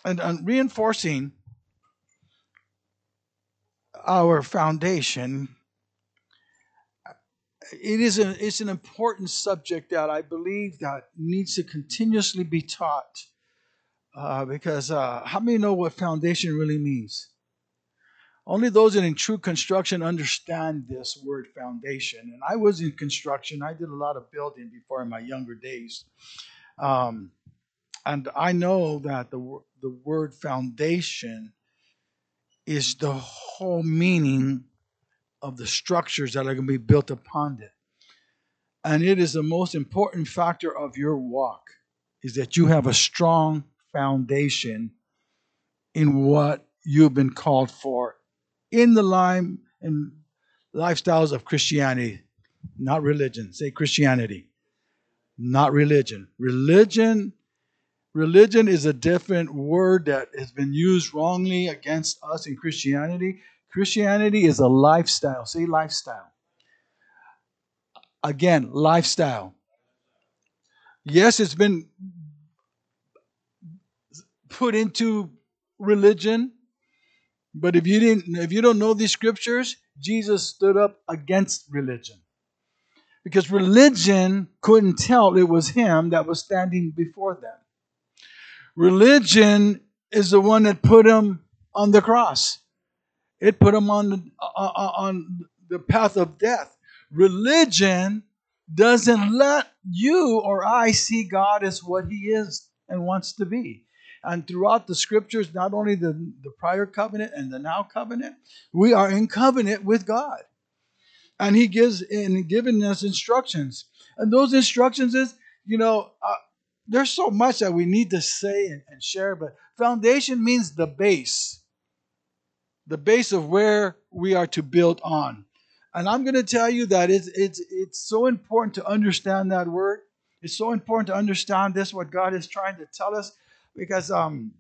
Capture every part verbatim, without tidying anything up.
And, and reinforcing our foundation, it is a, it's an important subject that I believe that needs to continuously be taught. Uh, because uh, how many know what foundation really means? Only those that in true construction understand this word foundation. And I was in construction. I did a lot of building before in my younger days. Um, and I know that the, wo- the word foundation is the whole meaning of the structures that are going to be built upon it. And it is the most important factor of your walk is that you have a strong foundation in what you've been called for in the line and lifestyles of Christianity, not religion. Say Christianity, not religion. Religion, religion is a different word that has been used wrongly against us in Christianity. Christianity is a lifestyle. Say lifestyle. Again, lifestyle. Yes, it's been put into religion, but if you didn't if you don't know these scriptures, Jesus stood up against religion. Because religion couldn't tell it was him that was standing before them. Religion is the one that put him on the cross. It put him on the, uh, uh, on the path of death. Religion doesn't let you or I see God as what he is and wants to be. And throughout the scriptures, not only the, the prior covenant and the now covenant, we are in covenant with God. And he gives in giving us instructions. And those instructions is, you know, uh, there's so much that we need to say and, and share, but foundation means the base, the base of where we are to build on. And I'm going to tell you that it's it's it's so important to understand that word. It's so important to understand this, what God is trying to tell us, because um,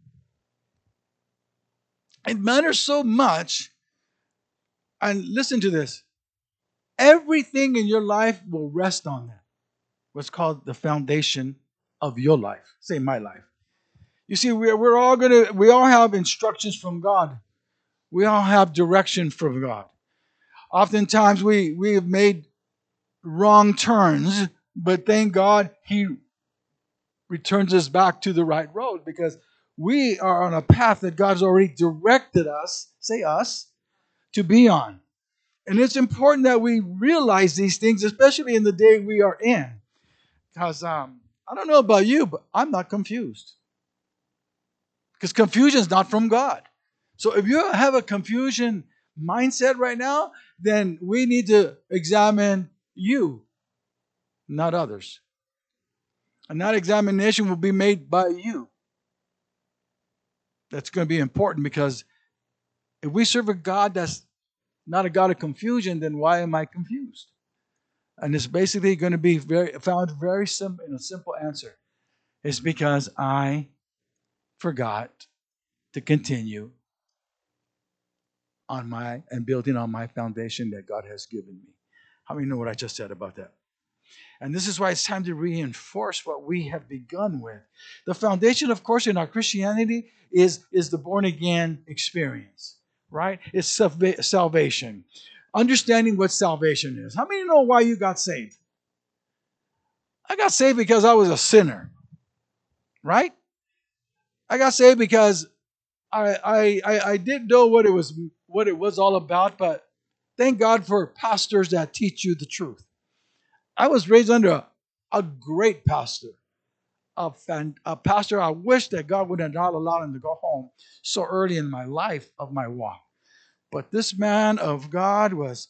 it matters so much. And listen to this: everything in your life will rest on that. What's called the foundation of your life. Say my life. You see, we're, we're all gonna we all have instructions from God. We all have direction from God. Oftentimes we we have made wrong turns, but thank God He returns us back to the right road because we are on a path that God's already directed us, say us, to be on. And it's important that we realize these things, especially in the day we are in. Because um, I don't know about you, but I'm not confused. Because confusion is not from God. So if you have a confusion mindset right now, then we need to examine you, not others. And that examination will be made by you. That's going to be important because if we serve a God that's not a God of confusion, then why am I confused? And it's basically going to be very found very simple in a simple answer. It's because I forgot to continue on my and building on my foundation that God has given me. How many know what I just said about that? And this is why it's time to reinforce what we have begun with. The foundation, of course, in our Christianity is, is the born again experience, right? It's salva- salvation. Understanding what salvation is. How many know why you got saved? I got saved because I was a sinner, right? I got saved because I I I, I didn't know what it was what it was all about, but thank God for pastors that teach you the truth. I was raised under a, a great pastor, a, fan, a pastor. I wish that God would have not allowed him to go home so early in my life of my walk. But this man of God was,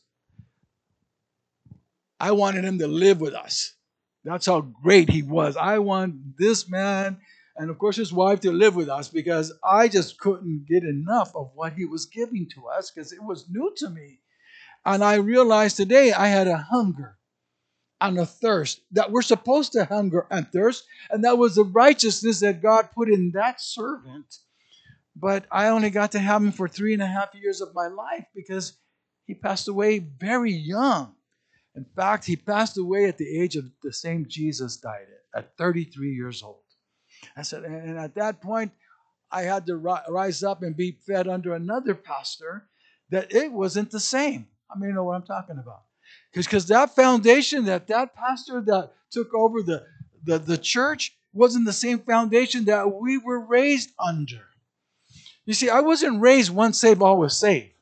I wanted him to live with us. That's how great he was. I want this man and, of course, his wife to live with us because I just couldn't get enough of what he was giving to us because it was new to me. And I realized today I had a hunger and a thirst that we're supposed to hunger and thirst. And that was the righteousness that God put in that servant. But I only got to have him for three and a half years of my life because he passed away very young. In fact, he passed away at the age of the same Jesus died at, at thirty-three years old. I said, and at that point, I had to ri- rise up and be fed under another pastor, that it wasn't the same. I mean, you know what I'm talking about. Because that foundation that that pastor that took over the, the, the church wasn't the same foundation that we were raised under. You see, I wasn't raised once saved, always saved.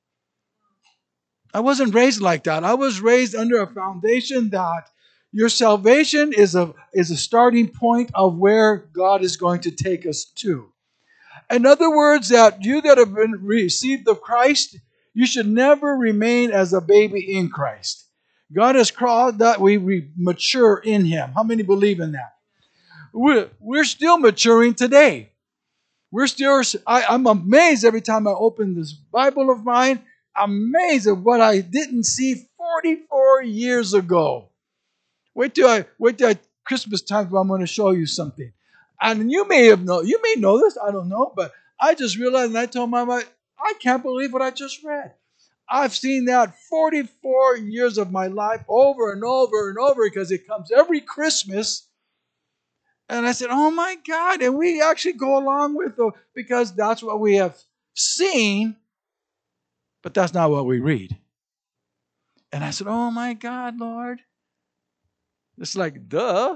I wasn't raised like that. I was raised under a foundation that your salvation is a, is a starting point of where God is going to take us to. In other words, that you that have been received of Christ, you should never remain as a baby in Christ. God has called that we re- mature in Him. How many believe in that? We're, we're still maturing today. We're still. I, I'm amazed every time I open this Bible of mine. Amazed at what I didn't see forty-four years ago. Wait till I wait till I, Christmas time. I'm going to show you something, and you may have know. You may know this. I don't know, but I just realized, and I told my wife, I can't believe what I just read. I've seen that forty-four years of my life over and over and over because it comes every Christmas. And I said, oh my God. And we actually go along with it because that's what we have seen, but that's not what we read. And I said, oh my God, Lord. It's like, duh.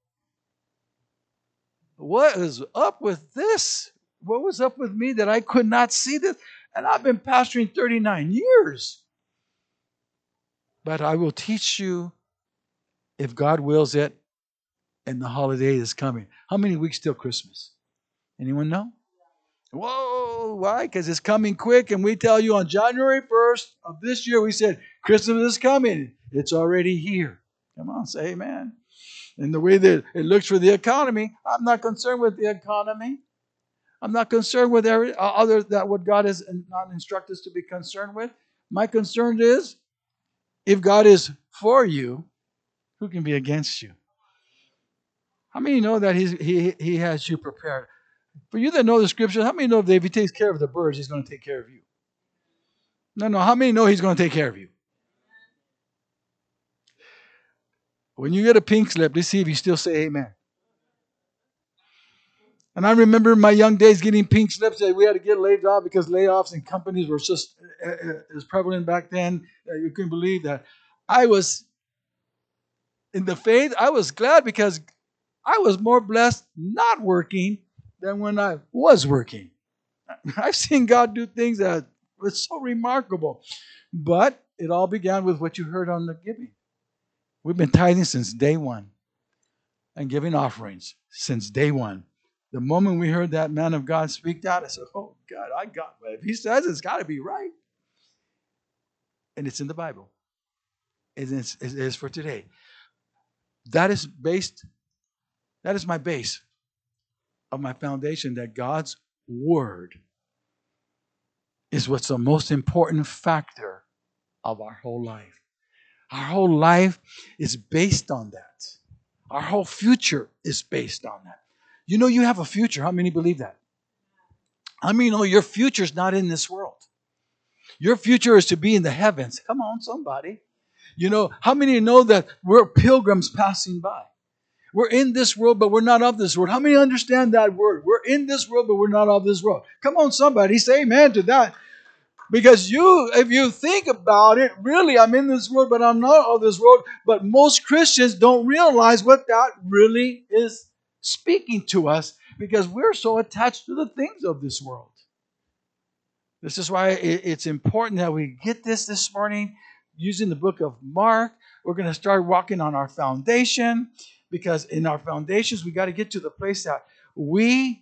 What is up with this? What was up with me that I could not see this? And I've been pastoring thirty-nine years. But I will teach you, if God wills it, and the holiday is coming. How many weeks till Christmas? Anyone know? Whoa, why? Because it's coming quick, and we tell you on January first of this year, we said, Christmas is coming. It's already here. Come on, say amen. And the way that it looks for the economy, I'm not concerned with the economy. I'm not concerned with every, uh, other that what God has not instructed us to be concerned with. My concern is, if God is for you, who can be against you? How many know that he's, he, he has you prepared? For you that know the scriptures, how many know that if he takes care of the birds, he's going to take care of you? No, no. How many know he's going to take care of you? When you get a pink slip, let's see if you still say amen. And I remember in my young days getting pink slips that we had to get laid off because layoffs in companies were just as prevalent back then. You couldn't believe that. I was in the faith. I was glad because I was more blessed not working than when I was working. I've seen God do things that was so remarkable. But it all began with what you heard on the giving. We've been tithing since day one and giving offerings since day one. The moment we heard that man of God speak that, I said, oh, God, I got it. If he says it, it's got to be right. And it's in the Bible. It is, it is for today. That is based, that is my base of my foundation, that God's word is what's the most important factor of our whole life. Our whole life is based on that. Our whole future is based on that. You know you have a future. How many believe that? How many know your future is not in this world? Your future is to be in the heavens. Come on, somebody. You know, how many know that we're pilgrims passing by? We're in this world, but we're not of this world. How many understand that word? We're in this world, but we're not of this world. Come on, somebody. Say amen to that. Because you, if you think about it, really, I'm in this world, but I'm not of this world. But most Christians don't realize what that really is speaking to us because we're so attached to the things of this world. This is why it's important that we get this this morning using the book of Mark. We're going to start walking on our foundation because in our foundations, we got to get to the place that we,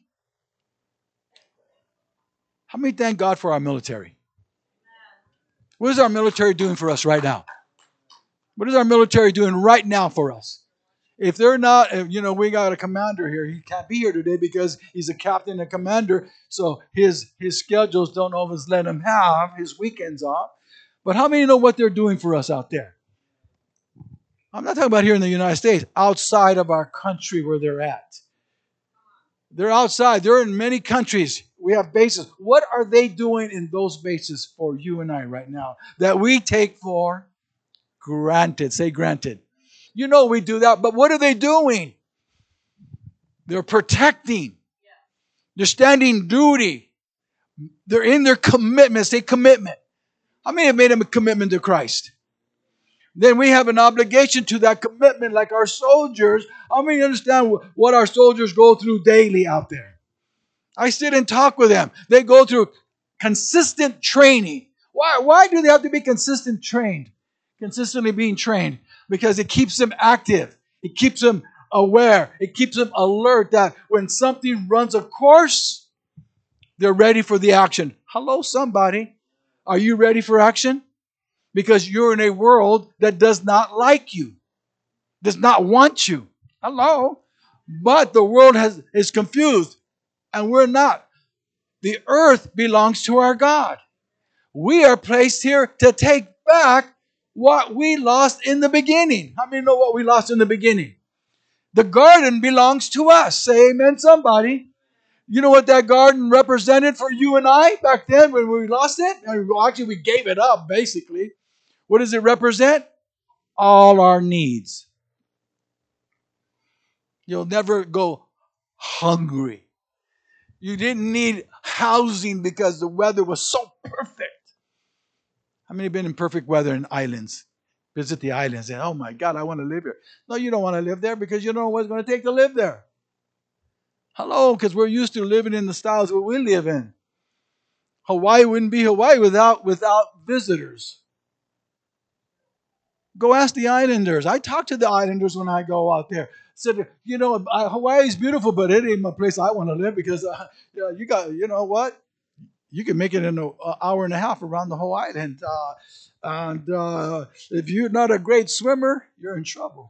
how many thank God for our military? What is our military doing for us right now? What is our military doing right now for us? If they're not, you know, we got a commander here. He can't be here today because he's a captain and commander. So his his schedules don't always let him have his weekends off. But how many know what they're doing for us out there? I'm not talking about here in the United States, outside of our country where they're at. They're outside. They're in many countries. We have bases. What are they doing in those bases for you and I right now that we take for granted? Say granted. You know we do that, but what are they doing? They're protecting. They're standing duty. They're in their commitment. Say commitment. How many have made a commitment to Christ? Then we have an obligation to that commitment like our soldiers. How many understand what our soldiers go through daily out there? I sit and talk with them. They go through consistent training. Why, why do they have to be consistent trained? Consistently being trained? Because it keeps them active. It keeps them aware. It keeps them alert that when something runs a course, they're ready for the action. Hello, somebody. Are you ready for action? Because you're in a world that does not like you, does not want you. Hello. But the world has is confused, and we're not. The earth belongs to our God. We are placed here to take back what we lost in the beginning. How many know what we lost in the beginning? The garden belongs to us. Say amen, somebody. You know what that garden represented for you and I back then when we lost it? Well, actually, we gave it up, basically. What does it represent? All our needs. You'll never go hungry. You didn't need housing because the weather was so perfect. How many have been in perfect weather in islands? Visit the islands and, oh my God, I want to live here. No, you don't want to live there because you don't know what it's going to take to live there. Hello, because we're used to living in the styles that we live in. Hawaii wouldn't be Hawaii without, without visitors. Go ask the islanders. I talk to the islanders when I go out there. Said, you know, Hawaii is beautiful, but it ain't my place I want to live because uh, you know, you got, you know what? You can make it in an hour and a half around the whole island. Uh, and uh, if you're not a great swimmer, you're in trouble.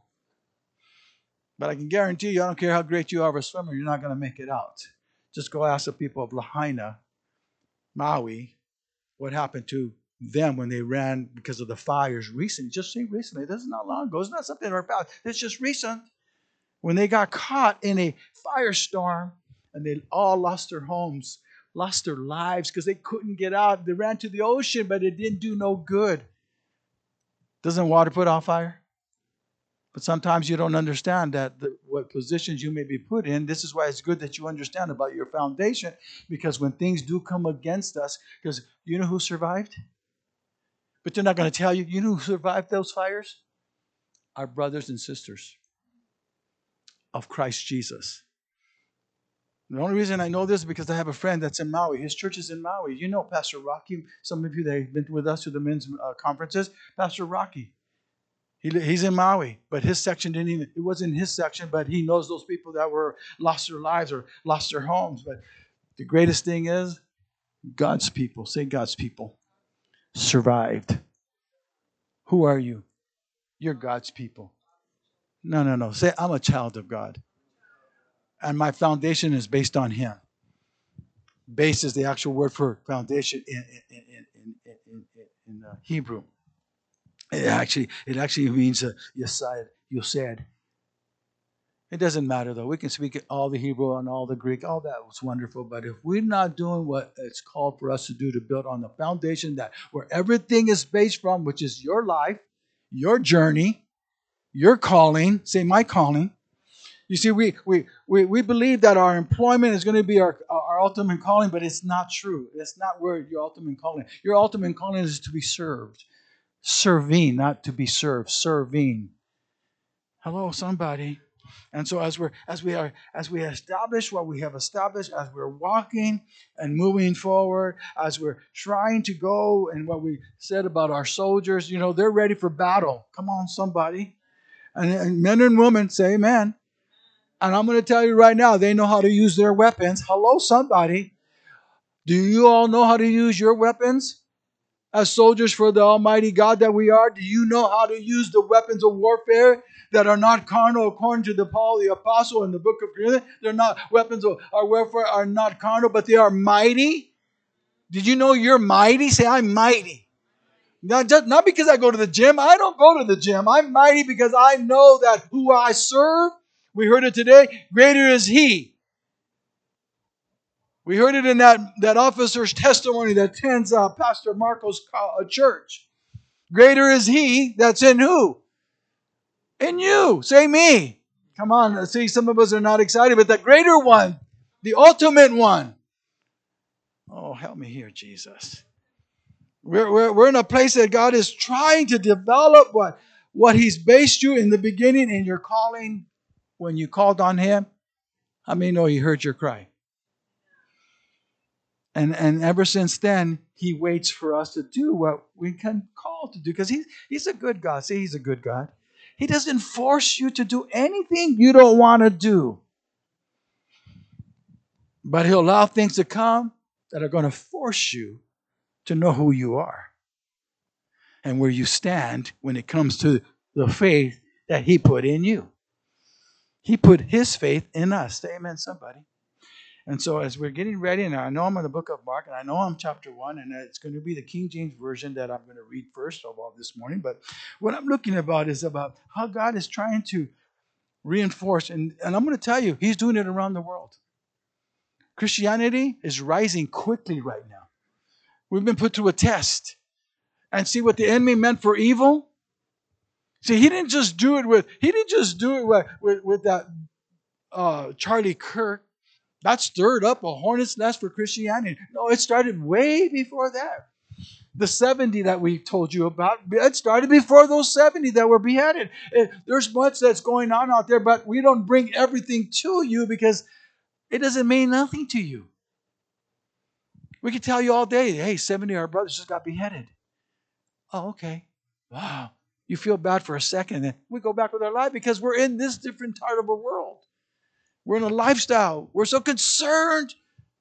But I can guarantee you, I don't care how great you are of a swimmer, you're not going to make it out. Just go ask the people of Lahaina, Maui, what happened to them when they ran because of the fires recently. Just say recently. This is not long ago. It's not something in our past. It's just recent. When they got caught in a firestorm and they all lost their homes, lost their lives because they couldn't get out. They ran to the ocean, but it didn't do no good. Doesn't water put out fire? But sometimes you don't understand that the, what positions you may be put in. This is why it's good that you understand about your foundation, because when things do come against us, because you know who survived? But they're not going to tell you. You know who survived those fires? Our brothers and sisters of Christ Jesus. The only reason I know this is because I have a friend that's in Maui. His church is in Maui. You know Pastor Rocky. Some of you that have been with us to the men's uh, conferences. Pastor Rocky. He, he's in Maui, but his section didn't even, it wasn't his section, but he knows those people that were lost their lives or lost their homes. But the greatest thing is God's people, say God's people, survived. Who are you? You're God's people. No, no, no. Say, I'm a child of God. And my foundation is based on Him. Base is the actual word for foundation in, in, in, in, in, in, in uh, Hebrew. It actually, it actually means uh, Yesod, Yosed. It doesn't matter though. We can speak all the Hebrew and all the Greek. All that was wonderful. But if we're not doing what it's called for us to do to build on the foundation that where everything is based from, which is your life, your journey, your calling. Say my calling. You see, we we we, we believe that our employment is going to be our, our ultimate calling, but it's not true. It's not where your ultimate calling. Your ultimate calling is to be served. Serving, not to be served. Serving. Hello, somebody. And so as we're as we are as we establish what we have established, as we're walking and moving forward, as we're trying to go, and what we said about our soldiers, you know, they're ready for battle. Come on, somebody. And, and men and women say amen. And I'm going to tell you right now, they know how to use their weapons. Hello, somebody. Do you all know how to use your weapons? As soldiers for the Almighty God that we are, do you know how to use the weapons of warfare that are not carnal, according to the Paul the Apostle in the book of Corinthians? They're not weapons of our warfare are not carnal, but they are mighty. Did you know you're mighty? Say, I'm mighty. Not, just, not because I go to the gym. I don't go to the gym. I'm mighty because I know that who I serve. We heard it today. Greater is He. We heard it in that, that officer's testimony that attends uh, Pastor Marco's uh, church. Greater is He that's in who? In you. Say me. Come on. See, some of us are not excited, but the greater one The ultimate one. Oh, help me here, Jesus. We're, we're, we're in a place that God is trying to develop what, what He's based you in the beginning in your calling when you called on Him. How many know He heard your cry? And and ever since then, He waits for us to do what we can call to do. Because he's, he's a good God. See, He's a good God. He doesn't force you to do anything you don't want to do. But He'll allow things to come that are going to force you to know who you are and where you stand when it comes to the faith that He put in you. He put His faith in us. Say amen, somebody. And so as we're getting ready, and I know I'm in the book of Mark, and I know I'm chapter one, and it's going to be the King James Version that I'm going to read first of all this morning. But what I'm looking about is about how God is trying to reinforce, and, and I'm going to tell you, He's doing it around the world. Christianity is rising quickly right now. We've been put to a test. And see what the enemy meant for evil? See, he didn't just do it with, he didn't just do it with, with, with that uh, Charlie Kirk. That stirred up a hornet's nest for Christianity. No, it started way before that. The seventy that we told you about, it started before those seventy that were beheaded. It, there's much that's going on out there, but we don't bring everything to you because it doesn't mean nothing to you. We could tell you all day, hey, seventy of our brothers just got beheaded. Oh, okay. Wow. You feel bad for a second, and then we go back with our life because we're in this different part of the world. We're in a lifestyle. We're so concerned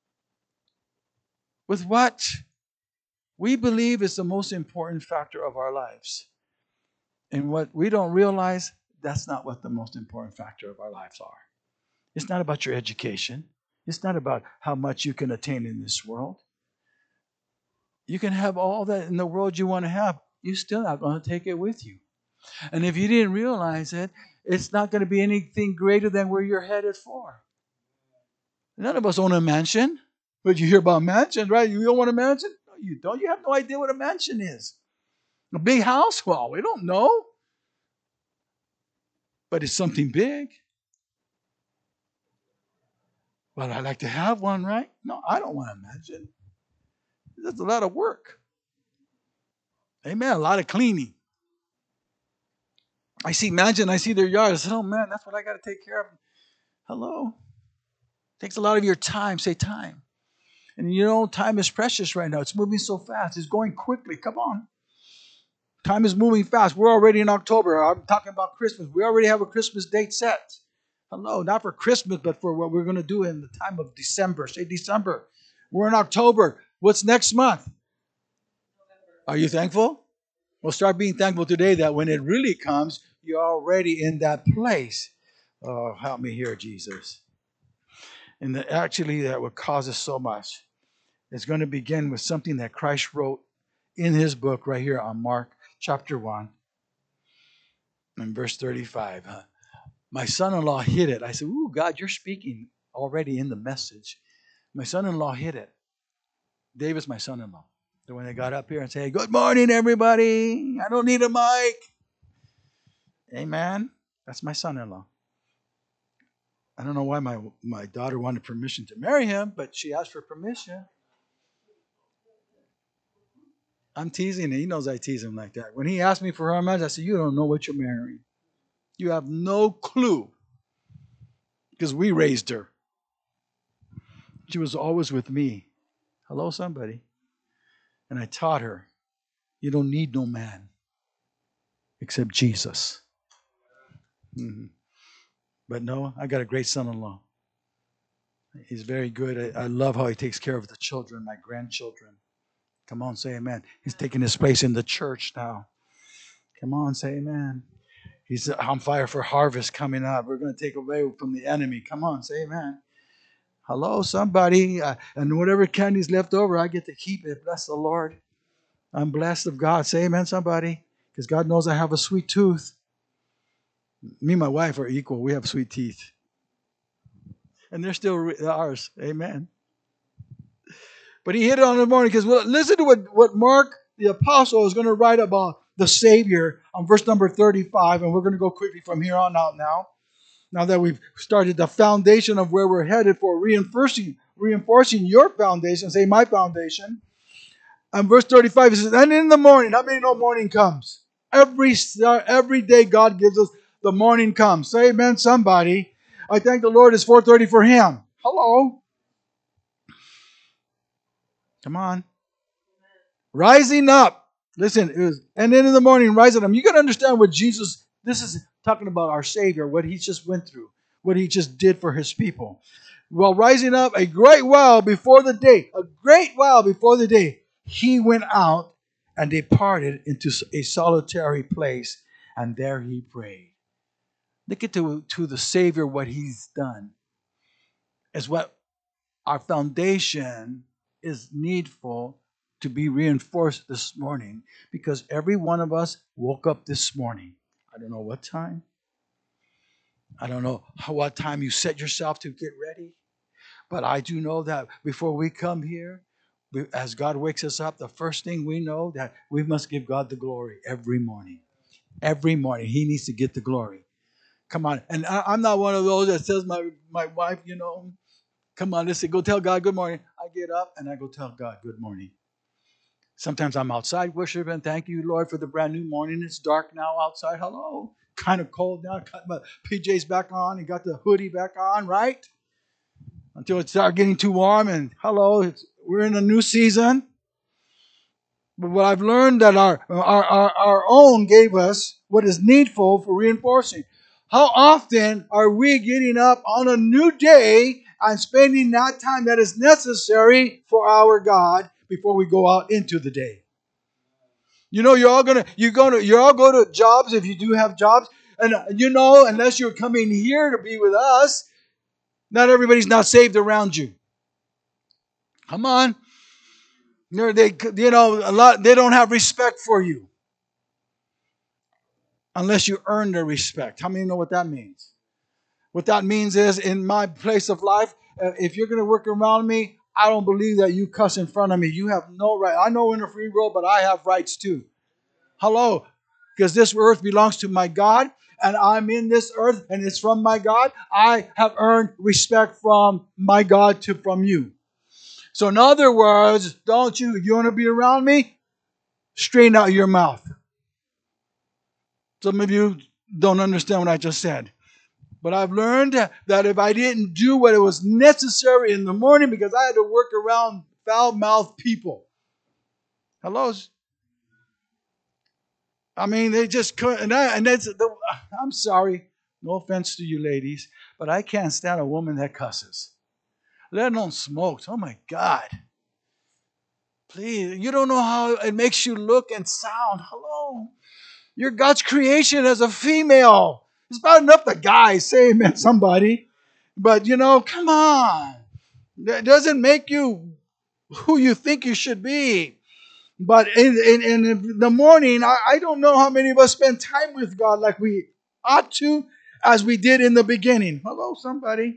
with what we believe is the most important factor of our lives. And what we don't realize, that's not what the most important factor of our lives are. It's not about your education. It's not about how much you can attain in this world. You can have all that in the world you want to have. You're still not going to take it with you. And if you didn't realize it, it's not going to be anything greater than where you're headed for. None of us own a mansion. But you hear about mansions, right? You don't want a mansion? No, you don't. You have no idea what a mansion is. A big house? Well, we don't know. But it's something big. Well, I'd like to have one, right? No, I don't want a mansion. That's a lot of work. Amen. A lot of cleaning. I see mansion, I see their yard. I said, oh man, that's what I got to take care of. Hello? It takes a lot of your time. Say time. And you know, time is precious right now. It's moving so fast. It's going quickly. Come on. Time is moving fast. We're already in October. I'm talking about Christmas. We already have a Christmas date set. Hello, not for Christmas, but for what we're going to do in the time of December. Say December. We're in October. What's next month? Are you thankful? Well, start being thankful today that when it really comes, you're already in that place. Oh, help me here, Jesus. And the, actually, that would cause us so much. It's going to begin with something that Christ wrote in His book right here on Mark chapter one and verse thirty-five. Uh, my son-in-law hid it. I said, ooh, God, you're speaking already in the message. My son-in-law hid it. David's my son-in-law. So when they got up here and say, good morning, everybody. I don't need a mic. Amen. That's my son-in-law. I don't know why my, my daughter wanted permission to marry him, but she asked for permission. I'm teasing him. He knows I tease him like that. When he asked me for her marriage, I said, you don't know what you're marrying. You have no clue. Because we raised her. She was always with me. Hello, somebody. And I taught her, you don't need no man except Jesus. Mm-hmm. But no, I got a great son-in-law. He's very good. I, I love how he takes care of the children, my grandchildren. Come on, say amen. He's taking his place in the church now. Come on, say amen. He's on fire for harvest coming up. We're going to take away from the enemy. Come on, say amen. Hello, somebody. Uh, and whatever candy's left over, I get to keep it. Bless the Lord. I'm blessed of God. Say amen, somebody. Because God knows I have a sweet tooth. Me and my wife are equal. We have sweet teeth. And they're still ours. Amen. But he hit it on the morning because well, listen to what, what Mark, the apostle, is going to write about the Savior on verse number thirty-five. And we're going to go quickly from here on out now. Now that we've started the foundation of where we're headed for reinforcing, reinforcing your foundation, say my foundation. And verse thirty-five, it says, and in the morning, how many know morning comes? Every, every day God gives us the morning comes. Say amen, somebody. I thank the Lord it's four thirty for him. Hello. Come on. Rising up. Listen, it was, and then in the morning, rising up. You got to understand what Jesus, this is talking about our Savior, what he just went through, what he just did for his people. Well, rising up a great while before the day, a great while before the day, he went out and departed into a solitary place, and there he prayed. Look at to, to the Savior, what he's done. Is what our foundation is needful to be reinforced this morning, because every one of us woke up this morning. I don't know what time. I don't know how, what time you set yourself to get ready. But I do know that before we come here, we, as God wakes us up, the first thing we know that we must give God the glory every morning. Every morning. He needs to get the glory. Come on. And I, I'm not one of those that says my, my wife, you know, come on, listen, go tell God good morning. I get up and I go tell God good morning. Sometimes I'm outside worshiping. Thank you, Lord, for the brand new morning. It's dark now outside. Hello. Kind of cold now. Got my P Js back on and got the hoodie back on, right? Until it started getting too warm. And hello, it's, we're in a new season. But what I've learned that our, our, our, our own gave us what is needful for reinforcing. How often are we getting up on a new day and spending that time that is necessary for our God before we go out into the day? You know, you're all gonna you're gonna you're all go to jobs if you do have jobs, and you know, unless you're coming here to be with us, not everybody's not saved around you. Come on. They, you know, a lot. They don't have respect for you unless you earn their respect. How many know what that means? What that means is, in my place of life, uh, if you're going to work around me, I don't believe that you cuss in front of me. You have no right. I know we're in a free world, but I have rights too. Hello, because this earth belongs to my God, and I'm in this earth, and it's from my God. I have earned respect from my God to from you. So in other words, don't you, you want to be around me? Straighten out your mouth. Some of you don't understand what I just said. But I've learned that if I didn't do what it was necessary in the morning, because I had to work around foul-mouthed people. Hello? I mean, they just couldn't. And, I, and that's, the, I'm sorry. No offense to you ladies, but I can't stand a woman that cusses. Let alone smokes. Oh my God. Please, you don't know how it makes you look and sound. Hello. You're God's creation as a female. It's not enough the guys say amen, somebody. But you know, come on. That doesn't make you who you think you should be. But in, in, in the morning, I, I don't know how many of us spend time with God like we ought to, as we did in the beginning. Hello, somebody.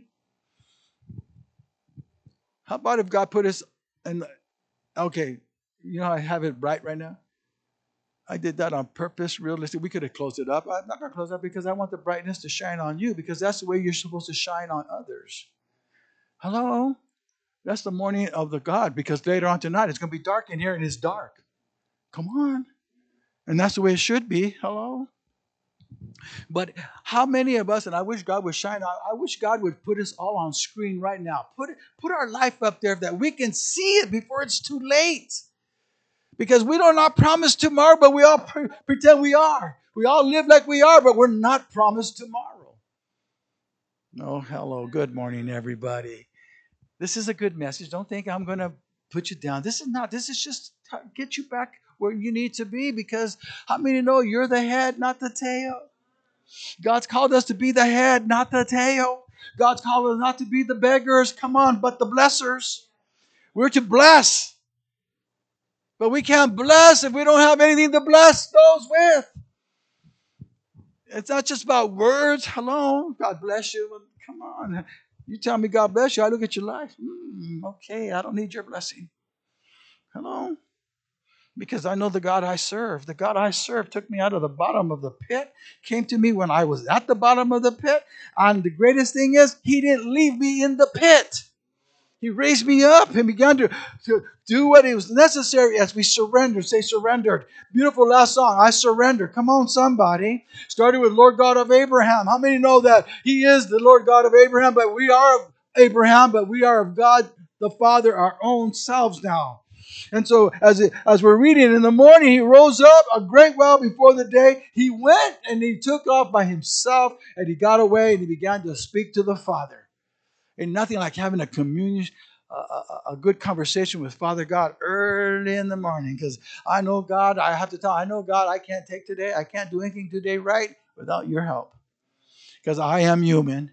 How about if God put us in, okay, you know, I have it bright right now. I did that on purpose, realistic. We could have closed it up. I'm not going to close it up because I want the brightness to shine on you, because that's the way you're supposed to shine on others. Hello? That's the morning of the God, because later on tonight it's going to be dark in here, and it's dark. Come on. And that's the way it should be. Hello? But how many of us, and I wish God would shine on, I wish God would put us all on screen right now. Put it, put our life up there that we can see it before it's too late. Because we do not promise tomorrow, but we all pre- pretend we are. We all live like we are, but we're not promised tomorrow. Oh, hello. Good morning, everybody. This is a good message. Don't think I'm going to put you down. This is not. This is just to get you back where you need to be, because how many know you're the head, not the tail? God's called us to be the head, not the tail. God's called us not to be the beggars, come on, but the blessers. We're to bless. But we can't bless if we don't have anything to bless those with. It's not just about words. Hello, God bless you. Come on. You tell me God bless you, I look at your life. Mm, okay, I don't need your blessing. Hello. Because I know the God I serve. The God I serve took me out of the bottom of the pit, came to me when I was at the bottom of the pit. And the greatest thing is, He didn't leave me in the pit. He raised me up and began to, to do what it was necessary as we surrendered. Say surrendered. Beautiful last song, I surrender. Come on, somebody. Started with Lord God of Abraham. How many know that He is the Lord God of Abraham, but we are of Abraham, but we are of God the Father, our own selves now. And so as, it, as we're reading, in the morning He rose up a great while before the day. He went and He took off by Himself, and He got away and He began to speak to the Father. And nothing like having a communion, a, a, a good conversation with Father God early in the morning. Because I know God, I have to tell, I know God, I can't take today, I can't do anything today right without your help. Because I am human.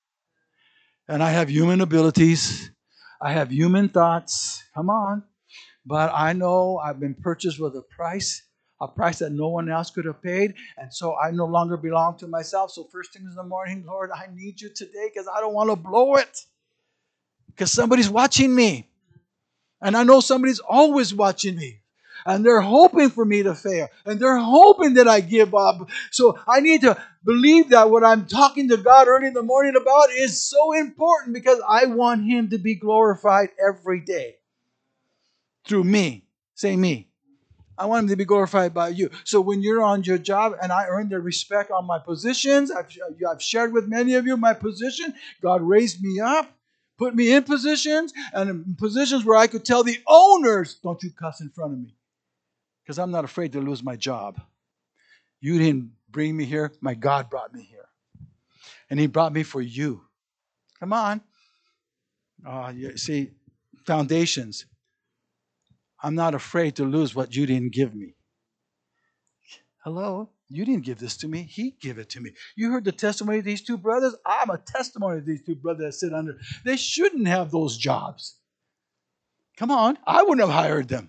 And I have human abilities. I have human thoughts. Come on. But I know I've been purchased with a price, a price that no one else could have paid. And so I no longer belong to myself. So first thing in the morning, Lord, I need you today because I don't want to blow it. Because somebody's watching me. And I know somebody's always watching me. And they're hoping for me to fail. And they're hoping that I give up. So I need to believe that what I'm talking to God early in the morning about is so important because I want Him to be glorified every day. Through me. Say me. I want Him to be glorified by you. So when you're on your job and I earn the respect on my positions, I've, I've shared with many of you my position. God raised me up. Put me in positions, and in positions where I could tell the owners, don't you cuss in front of me. Because I'm not afraid to lose my job. You didn't bring me here. My God brought me here. And He brought me for you. Come on. Uh, you see, foundations. I'm not afraid to lose what you didn't give me. Hello? You didn't give this to me. He gave it to me. You heard the testimony of these two brothers? I'm a testimony of these two brothers that sit under. They shouldn't have those jobs. Come on. I wouldn't have hired them.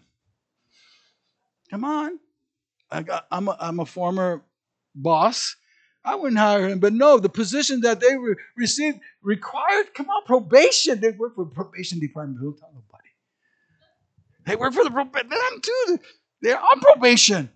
Come on. I got, I'm, a, I'm a former boss. I wouldn't hire him. But no, the position that they re- received required, come on, probation. They work for the probation department. Don't tell nobody. They work for the probation. Them too. They're on probation.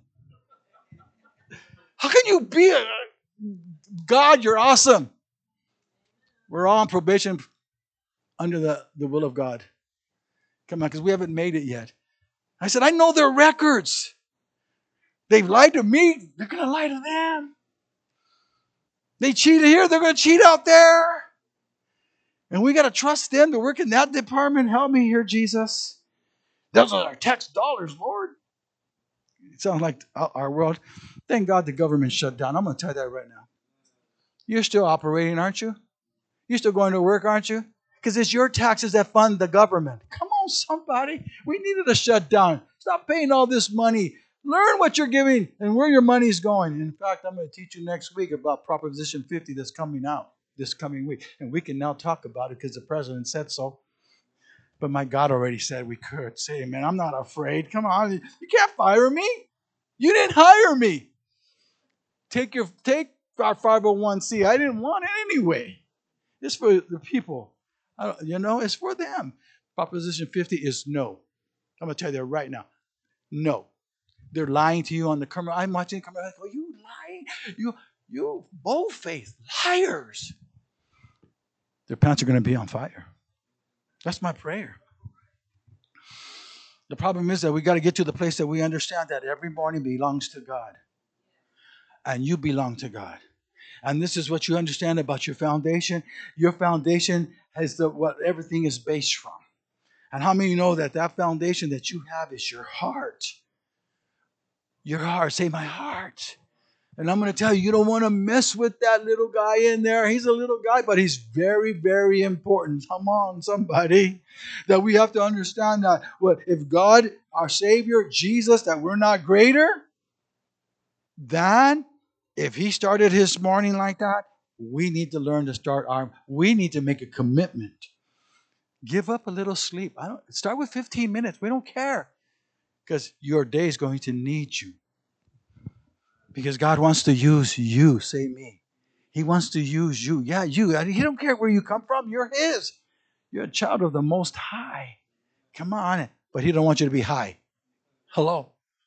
How can you be a God? You're awesome. We're all on probation under the, the will of God. Come on, because we haven't made it yet. I said, I know their records. They've lied to me. They're going to lie to them. They cheated here. They're going to cheat out there. And we got to trust them to work in that department. Help me here, Jesus. Those are our tax dollars, Lord. It sounds like our world. Thank God the government shut down. I'm going to tell you that right now. You're still operating, aren't you? You're still going to work, aren't you? Because it's your taxes that fund the government. Come on, somebody. We needed a shutdown. Stop paying all this money. Learn what you're giving and where your money's going. In fact, I'm going to teach you next week about Proposition fifty that's coming out this coming week. And we can now talk about it because the president said so. But my God already said we could. Say, man, I'm not afraid. Come on. You can't fire me. You didn't hire me. Take your take our five oh one c. I didn't want it anyway. It's for the people. I don't, you know, it's for them. Proposition fifty is no. I'm going to tell you that right now. No. They're lying to you on the camera. I'm watching the camera. Like, oh, you lying? You, you bold-faced liars. Their pants are going to be on fire. That's my prayer. The problem is that we got to get to the place that we understand that every morning belongs to God. And you belong to God. And this is what you understand about your foundation. Your foundation has the what everything is based from. And how many know that that foundation that you have is your heart? Your heart. Say, my heart. And I'm going to tell you, you don't want to mess with that little guy in there. He's a little guy, but he's very, very important. Come on, somebody. That we have to understand that what if God, our Savior, Jesus, that we're not greater than if He started His morning like that, we need to learn to start our, we need to make a commitment. Give up a little sleep. I don't start with fifteen minutes. We don't care. Because your day is going to need you. Because God wants to use you. Say me. He wants to use you. Yeah, you. He don't care where you come from. You're His. You're a child of the Most High. Come on. But He don't want you to be high. Hello.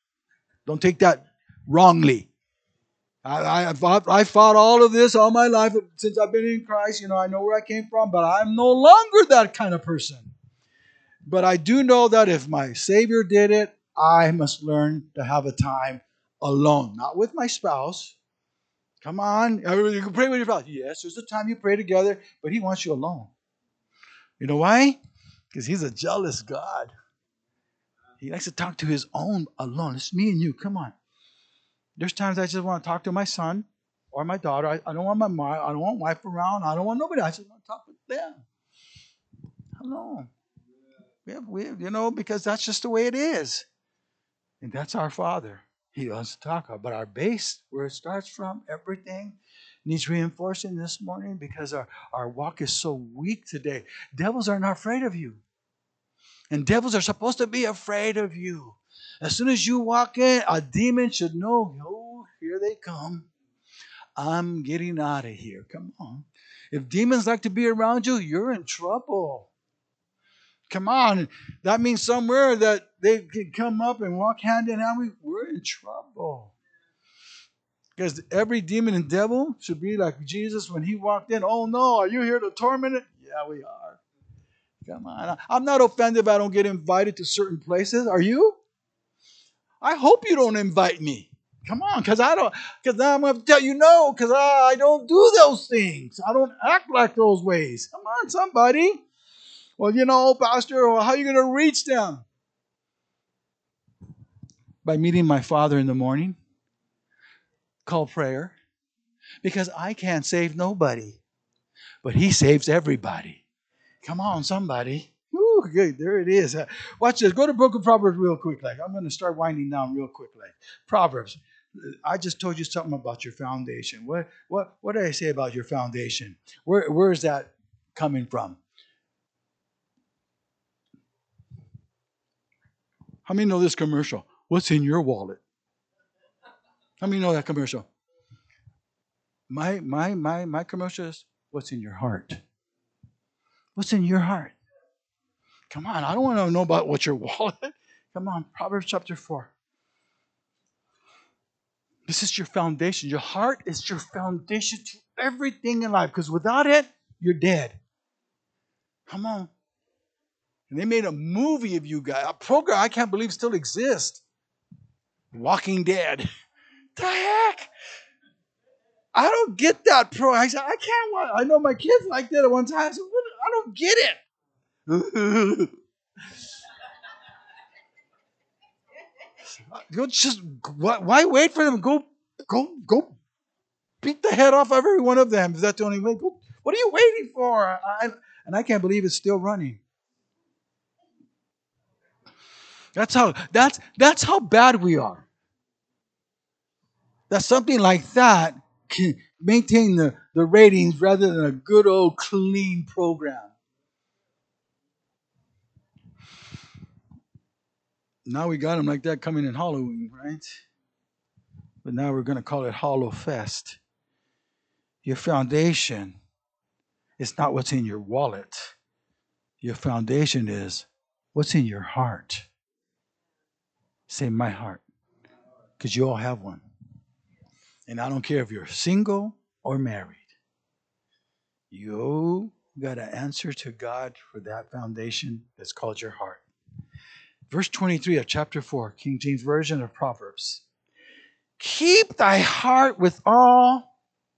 Don't take that wrongly. I, I, fought, I fought all of this all my life since I've been in Christ. You know, I know where I came from, but I'm no longer that kind of person. But I do know that if my Savior did it, I must learn to have a time alone, not with my spouse. Come on, everybody, you can pray with your spouse. Yes, there's a time you pray together, but He wants you alone. You know why? Because He's a jealous God. He likes to talk to His own alone. It's me and you. Come on. There's times I just want to talk to my son or my daughter. I, I don't want my mom. I don't want wife around. I don't want nobody. I just want to talk with them. Alone. We have, we have, you know, because that's just the way it is. And that's our Father. He wants to talk about. But our base, where it starts from, everything needs reinforcing this morning because our, our walk is so weak today. Devils are not afraid of you. And devils are supposed to be afraid of you. As soon as you walk in, a demon should know, oh, here they come. I'm getting out of here. Come on. If demons like to be around you, you're in trouble. Come on. That means somewhere that they can come up and walk hand in hand. We're in trouble. Because every demon and devil should be like Jesus when He walked in. Oh no, are you here to torment it? Yeah, we are. Come on. I'm not offended if I don't get invited to certain places. Are you? I hope you don't invite me. Come on, because I don't, because I'm going to tell you no, because I, I don't do those things. I don't act like those ways. Come on, somebody. Well, you know, Pastor, well, how are you going to reach them? By meeting my Father in the morning. Call prayer. Because I can't save nobody. But He saves everybody. Come on, somebody. Woo, good. There it is. Uh, watch this. Go to Book of Proverbs real quick. Like I'm going to start winding down real quick. Like Proverbs. I just told you something about your foundation. What what what did I say about your foundation? Where where is that coming from? How many know this commercial? What's in your wallet? How many know that commercial? My my my my commercial is what's in your heart. What's in your heart? Come on, I don't want to know about what's your wallet. Come on, Proverbs chapter four. This is your foundation. Your heart is your foundation to everything in life. Because without it, you're dead. Come on. And they made a movie of you guys. A program I can't believe still exists. Walking Dead. The heck? I don't get that pro. I said, I can't watch. I know my kids liked it at one time. I said, what? I don't get it. Go just why wait for them? Go, go, go! Beat the head off of every one of them. Is that the only way? Go, what are you waiting for? I, and I can't believe it's still running. That's how that's that's how bad we are. That something like that can maintain the, the ratings rather than a good old clean program. Now we got them like that coming in Halloween, right? But now we're going to call it Hollow Fest. Your foundation is not what's in your wallet. Your foundation is what's in your heart. Say, my heart. Because you all have one. And I don't care if you're single or married. You got to answer to God for that foundation that's called your heart. Verse twenty-three of chapter four, King James Version of Proverbs. Keep thy heart with all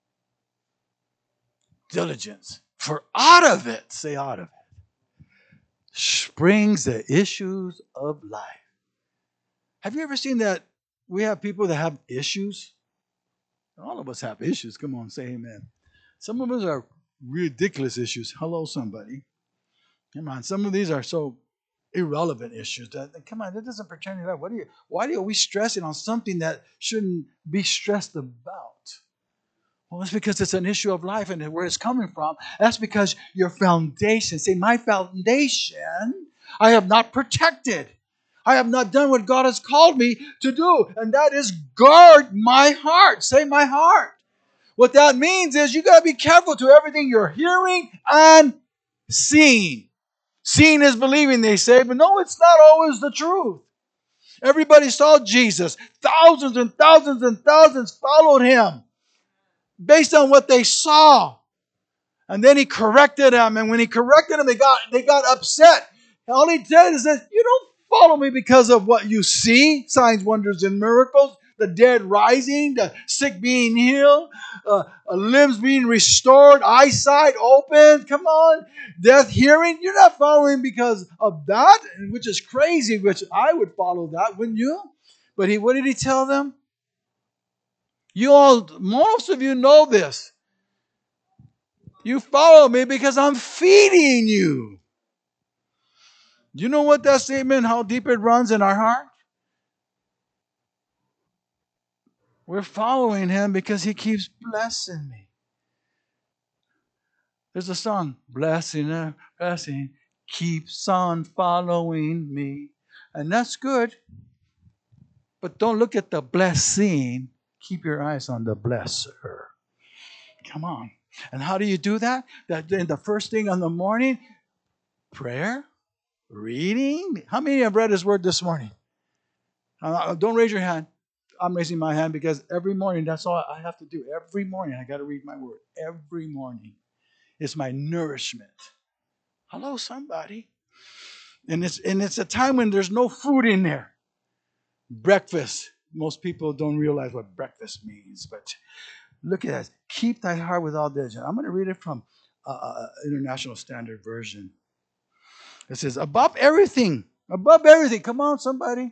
diligence, for out of it, say out of it, springs the issues of life. Have you ever seen that we have people that have issues? All of us have issues. Come on, say amen. Some of us are ridiculous issues. Hello, somebody. Come on. Some of these are so irrelevant issues. That, come on, that doesn't pertain to that. What do you? Why are we stressing on something that shouldn't be stressed about? Well, it's because it's an issue of life and where it's coming from. That's because your foundation. Say, my foundation, I have not protected. I have not done what God has called me to do, and that is guard my heart. Say, my heart. What that means is you got to be careful to everything you're hearing and seeing. Seeing is believing, they say, but no, it's not always the truth. Everybody saw Jesus. Thousands and thousands and thousands followed him based on what they saw. And then he corrected them. And when he corrected them, they got, they got upset. All he did is that, you don't follow me because of what you see, signs, wonders, and miracles, the dead rising, the sick being healed, uh, uh, limbs being restored, eyesight opened. Come on, deaf hearing. You're not following because of that, which is crazy, which I would follow that, wouldn't you? But he, what did he tell them? You all, most of you know this. You follow me because I'm feeding you. Do you know what that statement, how deep it runs in our heart? We're following him because he keeps blessing me. There's a song, blessing, uh, blessing, keeps on following me. And that's good. But don't look at the blessing. Keep your eyes on the blesser. Come on. And how do you do that? That in the first thing in the morning, prayer, reading. How many have read his word this morning? Uh, don't raise your hand. I'm raising my hand because every morning, that's all I have to do. Every morning, I got to read my word. Every morning. It's my nourishment. Hello, somebody. And it's and it's a time when there's no food in there. Breakfast. Most people don't realize what breakfast means. But look at that. Keep thy heart with all diligence. I'm going to read it from uh, International Standard Version. It says, above everything. Above everything. Come on, somebody.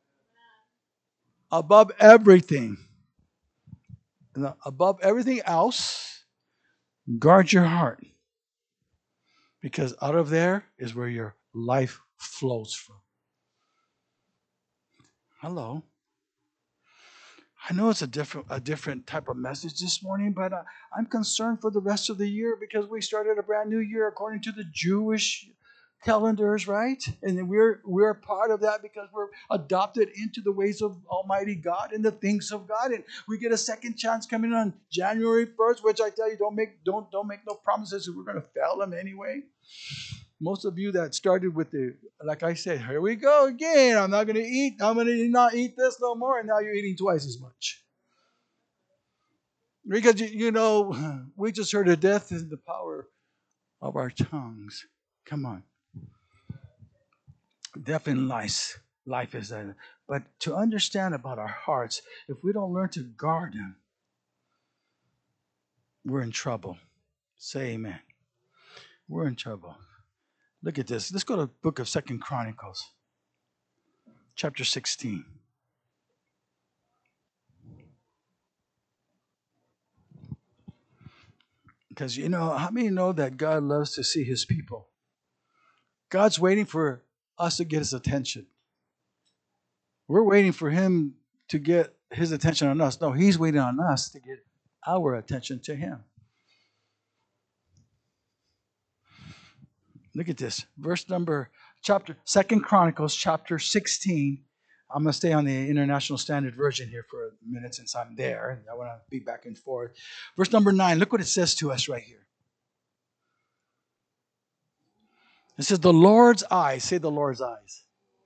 Above everything. Above everything else, guard your heart. Because out of there is where your life flows from. Hello. I know it's a different a different type of message this morning, but uh, I'm concerned for the rest of the year because we started a brand new year according to the Jewish calendars, right? And we're we're part of that because we're adopted into the ways of Almighty God and the things of God, and we get a second chance coming on January first, which I tell you, don't make don't don't make no promises. We're going to fail them anyway. Most of you that started with the, like I said, here we go again. I'm not going to eat. I'm going to not eat this no more. And now you're eating twice as much. Because, you, you know, we just heard of death is the power of our tongues. Come on. Death in life, life is that. But to understand about our hearts, if we don't learn to guard them, we're in trouble. Say amen. We're in trouble. Look at this. Let's go to the book of Second Chronicles, chapter sixteen. Because, you know, how many know that God loves to see his people? God's waiting for us to get his attention. We're waiting for him to get his attention on us. No, he's waiting on us to get our attention to him. Look at this. Verse number, chapter, Second Chronicles, chapter sixteen. I'm going to stay on the International Standard Version here for a minute since I'm there. I want to be back and forth. Verse number nine, look what it says to us right here. It says, the Lord's eyes, say the Lord's eyes,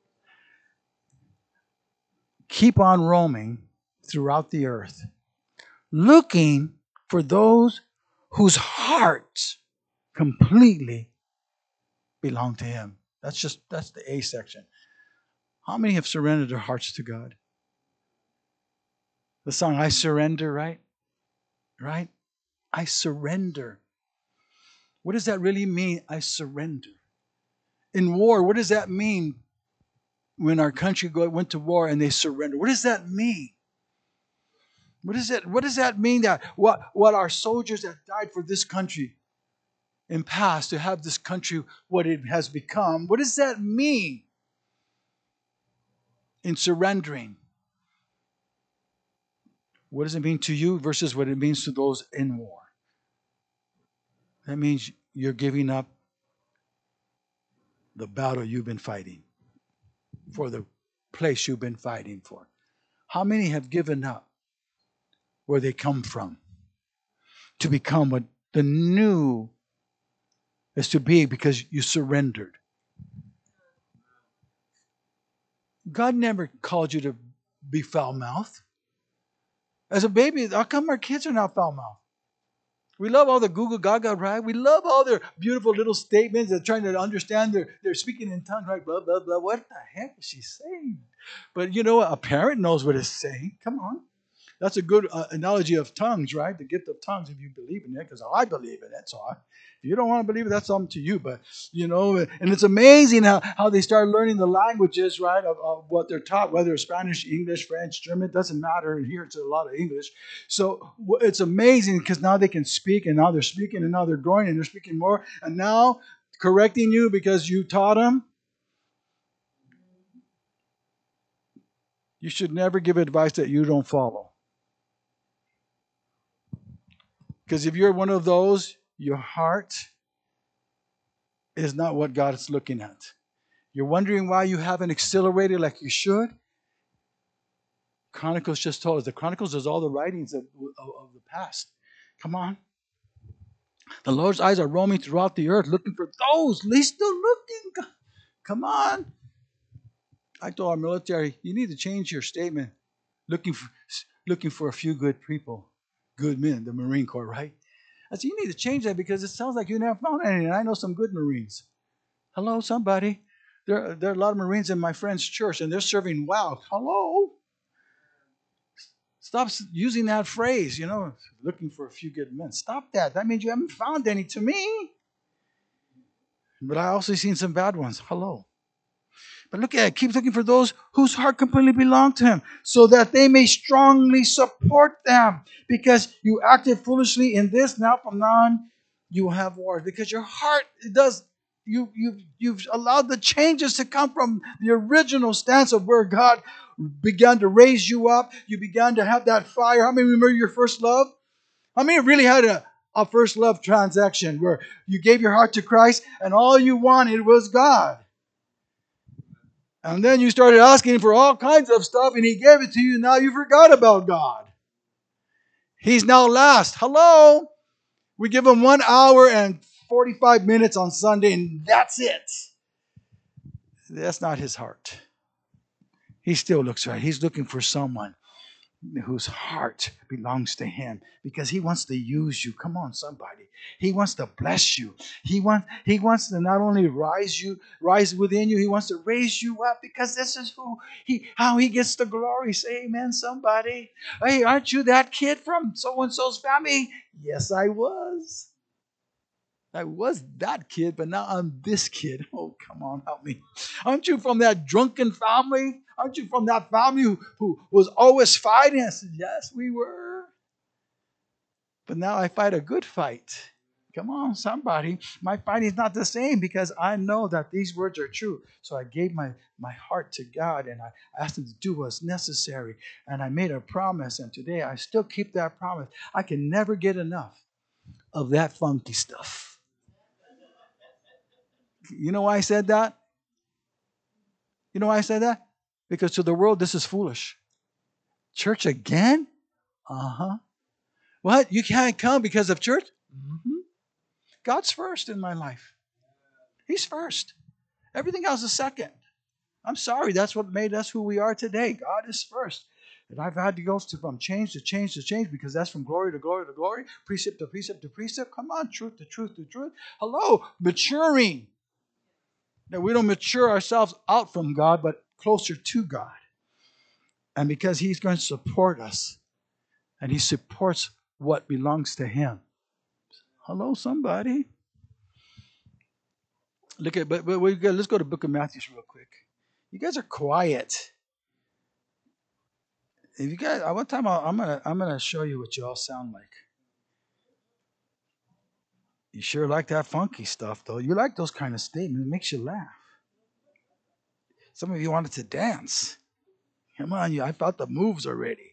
keep on roaming throughout the earth, looking for those whose hearts completely belong to him. That's just, that's the A section. How many have surrendered their hearts to God? The song, I surrender, right? Right? I surrender. What does that really mean? I surrender. In war, what does that mean when our country go, went to war and they surrendered? What does that mean? What does that, what does that mean that what, what our soldiers that died for this country in past to have this country what it has become, what does that mean in surrendering? What does it mean to you versus what it means to those in war? That means you're giving up the battle you've been fighting for the place you've been fighting for. How many have given up where they come from to become what the new is to be because you surrendered? God never called you to be foul-mouthed. As a baby, how come our kids are not foul-mouthed? We love all the Google Gaga, right? We love all their beautiful little statements. They're trying to understand. They're, they're speaking in tongues, right? Blah, blah, blah. What the heck is she saying? But you know what? A parent knows what it's saying. Come on. That's a good uh, analogy of tongues, right? The gift of tongues, if you believe in it, because I believe in it. So I, if you don't want to believe it, that's up to you. But, you know, and it's amazing how, how they start learning the languages, right, of, of what they're taught, whether it's Spanish, English, French, German, it doesn't matter. Here it's a lot of English. So it's amazing because now they can speak, and now they're speaking, and now they're growing, and they're speaking more. And now correcting you because you taught them. You should never give advice that you don't follow. Because if you're one of those, your heart is not what God is looking at. You're wondering why you haven't accelerated like you should. Chronicles just told us. The Chronicles is all the writings of, of, of the past. Come on. The Lord's eyes are roaming throughout the earth looking for those. He's still looking. Come on. I told our military, you need to change your statement. Looking for, looking for a few good people. Good men, the Marine Corps, right? I said, you need to change that because it sounds like you never found any. And I know some good Marines. Hello, somebody. There, there are a lot of Marines in my friend's church, and they're serving wow. Hello. Stop using that phrase, you know, looking for a few good men. Stop that. That means you haven't found any to me. But I also seen some bad ones. Hello. But look at it. Keep looking for those whose heart completely belong to Him, so that they may strongly support them. Because you acted foolishly in this, now from now on, you will have wars. Because your heart does, you, you, you've allowed the changes to come from the original stance of where God began to raise you up. You began to have that fire. How many remember your first love? How many really had a, a first love transaction where you gave your heart to Christ and all you wanted was God? And then you started asking for all kinds of stuff and He gave it to you. Now you forgot about God. He's now last. Hello? We give Him one hour and forty-five minutes on Sunday and that's it. That's not His heart. He still looks right. He's looking for someone whose heart belongs to Him because He wants to use you. Come on, somebody. He wants to bless you. He wants, he wants to not only rise you, rise within you, He wants to raise you up because this is who He, how He gets the glory. Say amen, somebody. Hey, aren't you that kid from so-and-so's family? Yes, I was. I was that kid, but now I'm this kid. Oh, come on, help me. Aren't you from that drunken family? Aren't you from that family who, who was always fighting? I said, yes, we were. But now I fight a good fight. Come on, somebody. My fight is not the same because I know that these words are true. So I gave my, my heart to God and I asked Him to do what's necessary. And I made a promise. And today I still keep that promise. I can never get enough of that funky stuff. You know why I said that? You know why I said that? Because to the world, this is foolish. Church again? Uh-huh. What? You can't come because of church? Mm-hmm. God's first in my life. He's first. Everything else is second. I'm sorry. That's what made us who we are today. God is first. And I've had to go to, from change to change to change because that's from glory to glory to glory, precept to precept to precept. Come on, truth to truth to truth. Hello, maturing. That we don't mature ourselves out from God, but closer to God. And because He's going to support us, and He supports what belongs to Him. Hello, somebody. Look at, but, but we go, let's go to the book of Matthew real quick. You guys are quiet. If you guys, one time I'll, I'm gonna, I'm gonna show you what you all sound like. You sure like that funky stuff, though. You like those kind of statements. It makes you laugh. Some of you wanted to dance. Come on, you. I felt the moves already.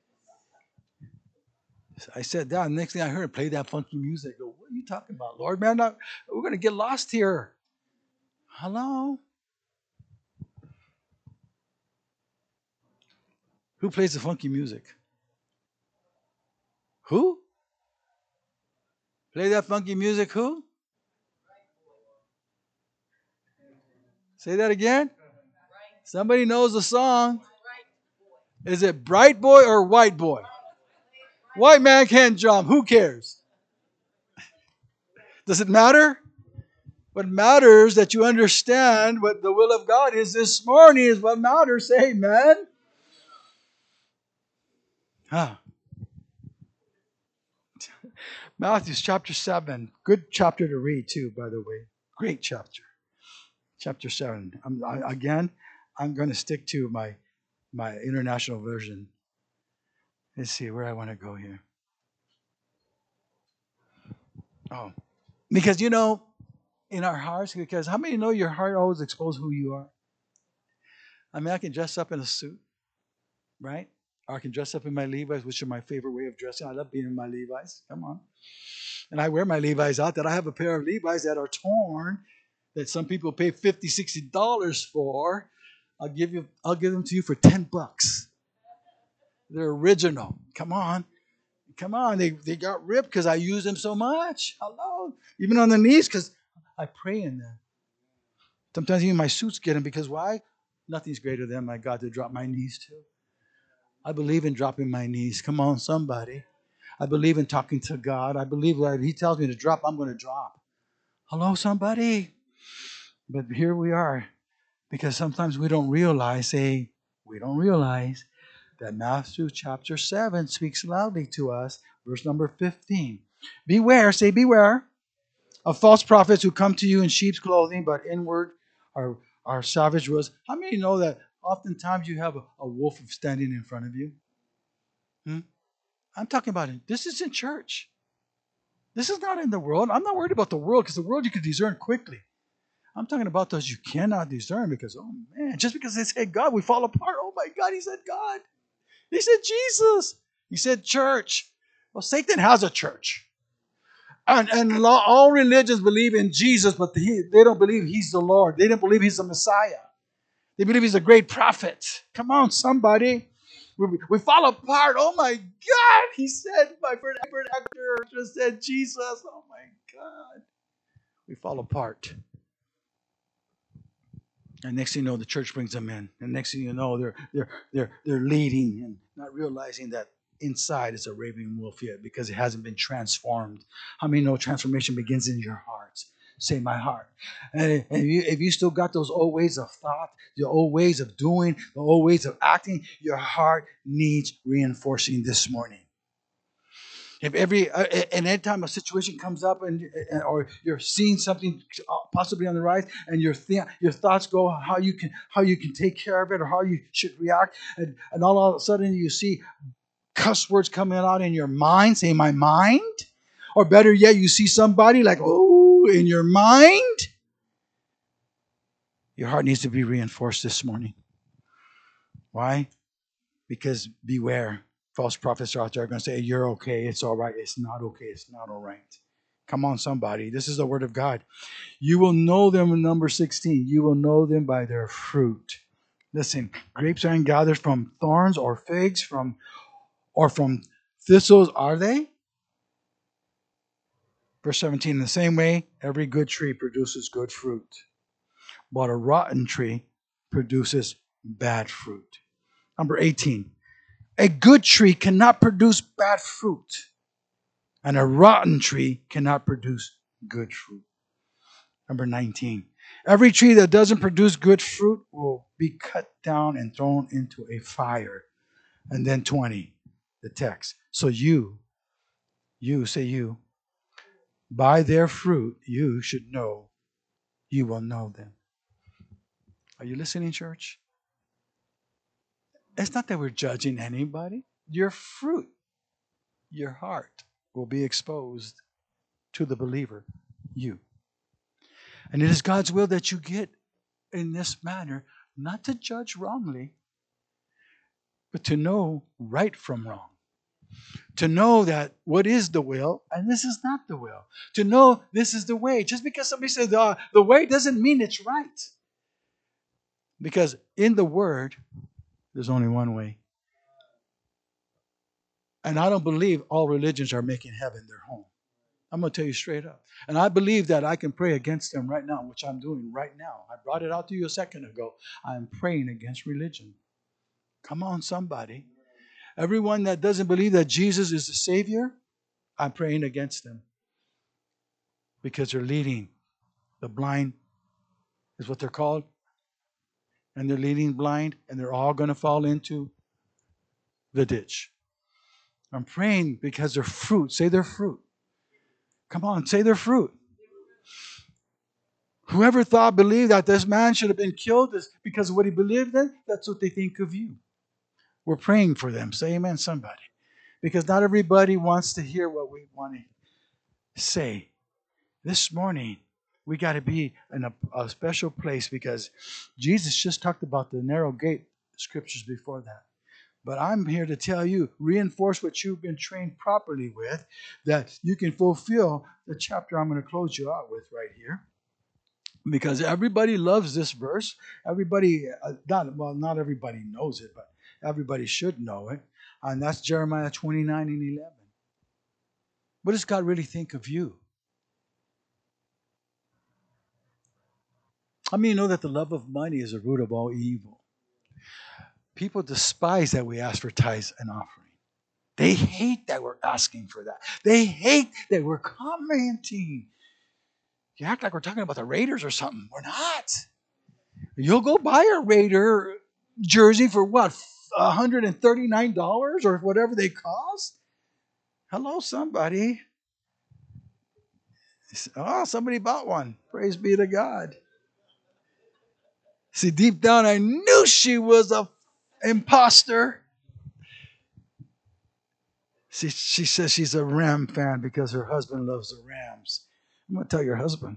I said that. Next thing I heard, play that funky music. I go, what are you talking about, Lord? Man, not, we're going to get lost here. Hello? Who plays the funky music? Who? Play that funky music, who? Say that again. Somebody knows the song. Is it bright boy or white boy? White man can't jump. Who cares? Does it matter? What matters that you understand what the will of God is this morning is what matters. Amen. Huh. Matthew chapter seven. Good chapter to read too, by the way. Great chapter. Chapter seven. I'm, I, again, I'm going to stick to my, my international version. Let's see where I want to go here. Oh, because you know, in our hearts, because how many know your heart always exposes who you are? I mean, I can dress up in a suit, right? Or I can dress up in my Levi's, which are my favorite way of dressing. I love being in my Levi's. Come on. And I wear my Levi's out. That I have a pair of Levi's that are torn, that some people pay fifty dollars, sixty dollars for. I'll give you, I'll give them to you for ten bucks. They're original. Come on. Come on. They, they got ripped because I use them so much. Hello. Even on the knees because I pray in them. Sometimes even my suits get them because why? Nothing's greater than my God to drop my knees to. I believe in dropping my knees. Come on, somebody. I believe in talking to God. I believe that if He tells me to drop, I'm going to drop. Hello, somebody. But here we are. Because sometimes we don't realize, say, we don't realize that Matthew chapter seven speaks loudly to us. Verse number fifteen. Beware, say beware, of false prophets who come to you in sheep's clothing, but inward are, are savage wolves. How many know that oftentimes you have a, a wolf standing in front of you? Hmm? I'm talking about it. This is in church. This is not in the world. I'm not worried about the world because the world you can discern quickly. I'm talking about those you cannot discern because, oh man, just because they said God, we fall apart. Oh my God, he said God. He said Jesus. He said church. Well, Satan has a church. And, and all religions believe in Jesus, but he, they don't believe he's the Lord. They don't believe he's the Messiah. They believe he's a great prophet. Come on, somebody. We, we fall apart. Oh my God. He said, my favorite actor just said Jesus. Oh my God. We fall apart. And next thing you know, the church brings them in. And next thing you know, they're they're they're they're leading and not realizing that inside is a raving wolf yet because it hasn't been transformed. How many know transformation begins in your hearts? Say my heart. And if you, if you still got those old ways of thought, the old ways of doing, the old ways of acting, your heart needs reinforcing this morning. If every uh, and any time a situation comes up and or you're seeing something possibly on the rise, and your th- your thoughts go how you can how you can take care of it or how you should react, and, and all, all of a sudden you see cuss words coming out in your mind, say my mind, or better yet, you see somebody like oh in your mind. Your heart needs to be reinforced this morning. Why? Because beware. False prophets are out there going to say, you're okay, it's all right. It's not okay, it's not all right. Come on, somebody. This is the word of God. You will know them in number sixteen. You will know them by their fruit. Listen, grapes aren't gathered from thorns or figs from or from thistles, are they? Verse seventeen, in the same way, every good tree produces good fruit, but a rotten tree produces bad fruit. Number eighteen. A good tree cannot produce bad fruit, and a rotten tree cannot produce good fruit. Number nineteen. Every tree that doesn't produce good fruit will be cut down and thrown into a fire. And then twenty, the text. So you, you, say you, by their fruit you should know, you will know them. Are you listening, church? It's not that we're judging anybody. Your fruit, your heart will be exposed to the believer, you. And it is God's will that you get in this manner, not to judge wrongly, but to know right from wrong. To know that what is the will and this is not the will. To know this is the way. Just because somebody says oh, the way doesn't mean it's right. Because in the Word, there's only one way. And I don't believe all religions are making heaven their home. I'm going to tell you straight up. And I believe that I can pray against them right now, which I'm doing right now. I brought it out to you a second ago. I'm praying against religion. Come on, somebody. Everyone that doesn't believe that Jesus is the Savior, I'm praying against them. Because they're leading the blind, is what they're called. And they're leading blind, and they're all going to fall into the ditch. I'm praying because they're fruit. Say they're fruit. Come on, say they're fruit. Whoever thought, believed that this man should have been killed because of what he believed in, that's what they think of you. We're praying for them. Say amen, somebody. Because not everybody wants to hear what we want to say. This morning, we got to be in a, a special place because Jesus just talked about the narrow gate scriptures before that. But I'm here to tell you, reinforce what you've been trained properly with, that you can fulfill the chapter I'm going to close you out with right here. Because everybody loves this verse. Everybody, uh, not well, not everybody knows it, but everybody should know it. And that's Jeremiah twenty-nine and eleven. What does God really think of you? I mean, you know that the love of money is the root of all evil. People despise that we ask for tithes and offering. They hate that we're asking for that. They hate that we're commenting. You act like we're talking about the Raiders or something. We're not. You'll go buy a Raider jersey for what, one hundred thirty-nine dollars or whatever they cost? Hello, somebody. Oh, somebody bought one. Praise be to God. See, deep down, I knew she was a imposter. See, she says she's a Ram fan because her husband loves the Rams. I'm going to tell your husband,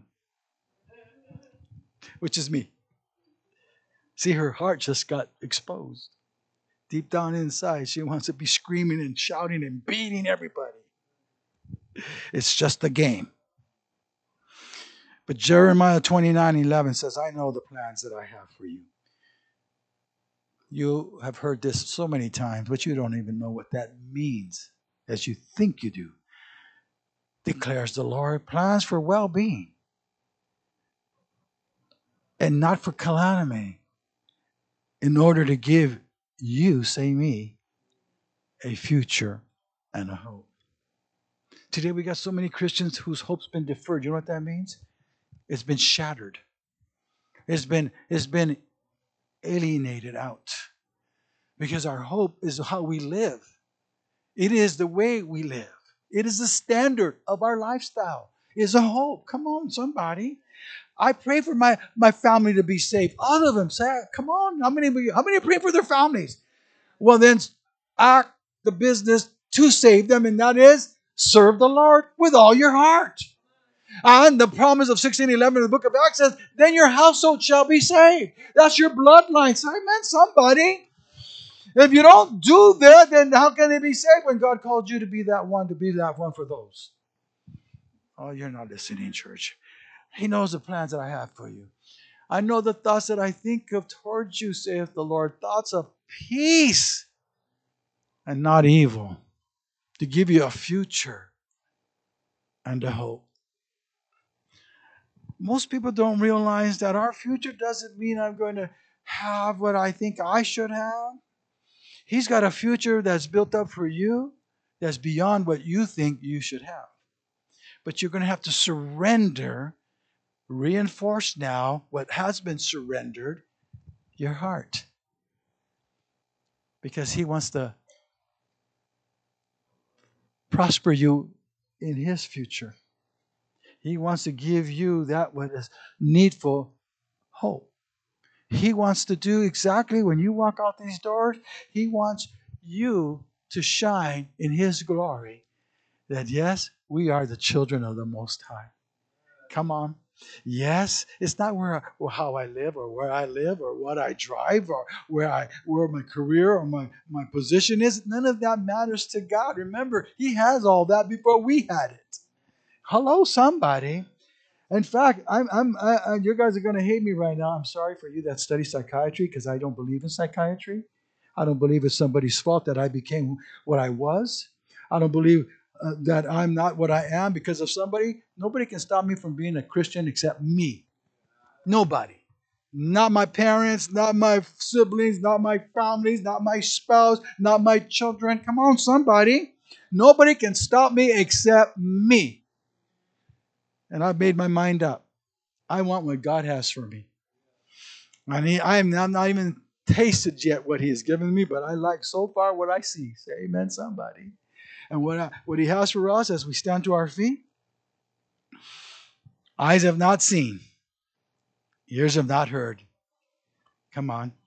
which is me. See, her heart just got exposed. Deep down inside, she wants to be screaming and shouting and beating everybody. It's just a game. But Jeremiah twenty-nine eleven says, I know the plans that I have for you. You have heard this so many times, but you don't even know what that means as you think you do. Declares the Lord, plans for well-being and not for calamity, in order to give you, say me, a future and a hope. Today we got so many Christians whose hope's been deferred. You know what that means? It's been shattered. It's been, it's been alienated out. Because our hope is how we live. It is the way we live. It is the standard of our lifestyle. It's a hope. Come on, somebody. I pray for my, my family to be saved. All of them say, come on, how many, how many pray for their families? Well, then act the business to save them, and that is serve the Lord with all your heart. And the promise of sixteen eleven in the book of Acts says, then your household shall be saved. That's your bloodline. Say amen, somebody. If you don't do that, then how can they be saved when God called you to be that one, to be that one for those? Oh, you're not listening, church. He knows the plans that I have for you. I know the thoughts that I think of towards you, saith the Lord, thoughts of peace and not evil, to give you a future and a hope. Most people don't realize that our future doesn't mean I'm going to have what I think I should have. He's got a future that's built up for you that's beyond what you think you should have. But you're going to have to surrender, reinforce now what has been surrendered, your heart. Because He wants to prosper you in His future. He wants to give you that what is needful hope. He wants to do exactly when you walk out these doors, He wants you to shine in His glory. That yes, we are the children of the Most High. Come on. Yes, it's not where, or how I live or where I live or what I drive or where I where my career or my, my position is. None of that matters to God. Remember, He has all that before we had it. Hello, somebody. In fact, I'm, I'm, I, I, you guys are going to hate me right now. I'm sorry for you that study psychiatry because I don't believe in psychiatry. I don't believe it's somebody's fault that I became what I was. I don't believe uh, that I'm not what I am because of somebody. Nobody can stop me from being a Christian except me. Nobody. Not my parents, not my siblings, not my families, not my spouse, not my children. Come on, somebody. Nobody can stop me except me. And I've made my mind up. I want what God has for me. I mean, I am I'm not even tasted yet what He has given me, but I like so far what I see. Say amen, somebody. And what, I, what He has for us as we stand to our feet, eyes have not seen, ears have not heard. Come on.